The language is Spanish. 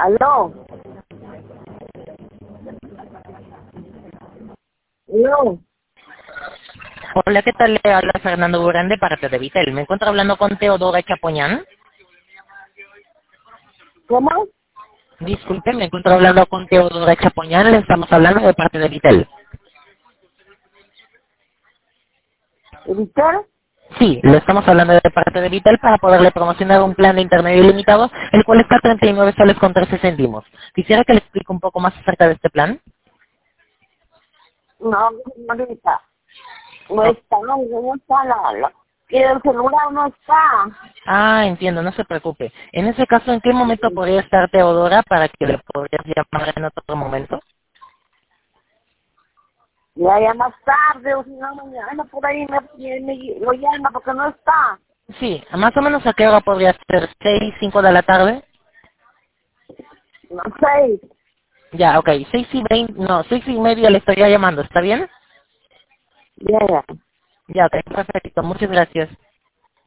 Aló. Aló. Hola, ¿qué tal? Le habla Fernando Burán de parte de Vitel. Me encuentro hablando con Teodora Chapoñán. ¿Cómo? Disculpe, me encuentro hablando con Teodora Chapoñán. Le estamos hablando de parte de Vitel. ¿Víctor? Sí, le estamos hablando de parte de Vitel para poderle promocionar un plan de internet ilimitado, el cual está a 39 soles con 13 céntimos. Quisiera que le explique un poco más acerca de este plan. No, ahorita. No Oh. está, no está la y el celular no está. Ah, entiendo, no se preocupe. En ese caso, ¿en qué momento podría estar Teodora para que le podrías llamar en otro momento? Ya más tarde, o si no, mañana por ahí lo llama porque no está. Sí, más o menos a qué hora podría ser, 6, 5 de la tarde. No sé. Ya, ok, 6:20, no, 6:30 le estaría llamando, ¿está bien? Ya. Ya, ok, perfecto, muchas gracias.